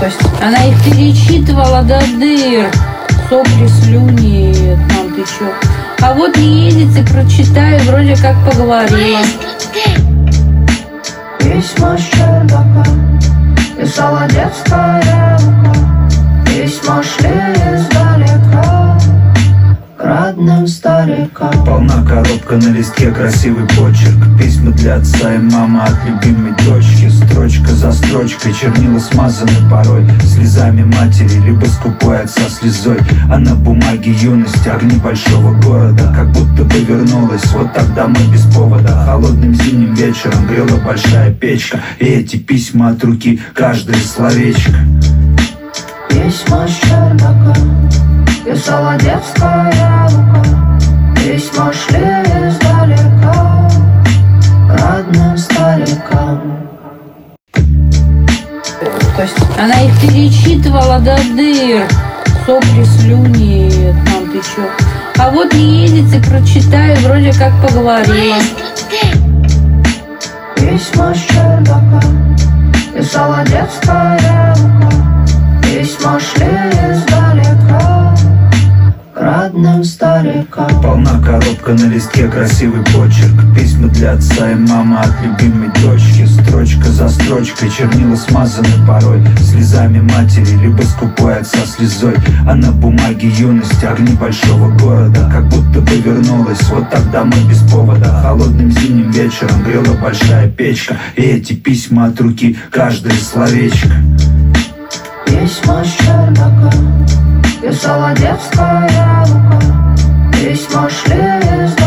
То есть она их перечитывала до дыр. Сопли, слюни, там ты чё. А вот не едете, прочитаю, вроде как поговорила. Письма с чердака писала детская рука. Письма шли издалека к родным старикам. Полна коробка, на листке красивый почерк. Письма для отца и мамы от любимой дочки. Строчка за строчкой, чернила смазаны порой слезами матери, либо скупой отца слезой. А на бумаге юности огни большого города, как будто бы вернулась вот тогда мы без повода. Холодным зимним вечером грела большая печка, и эти письма от руки, каждое словечко. Письма с чердака писала детская рука. Письма шли издалека к родным старикам. То есть она их перечитывала до дыр. Сопли, слюни, там ты чё. А вот не едете, прочитаю, вроде как поговорила. Письма с чердака писала детская рука. Письма шли издалека к родным старикам. Полна коробка, на листке красивый почерк. Письма для отца и мамы от любимой дочки. Строчка за строчкой, чернила смазаны порой слезами матери, либо скупой отца слезой. А на бумаге юности огни большого города, как будто бы вернулась вот тогда мы без повода. Холодным зимним вечером грела большая печка, и эти письма от руки, каждое словечко. Письма с чердака писала детская рука. Письма шли из